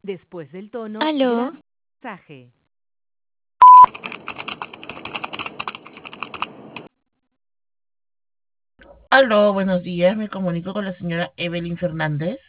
Después del tono, Aló, mensaje. Aló, buenos días. Me comunico con la señora Evelyn Fernández.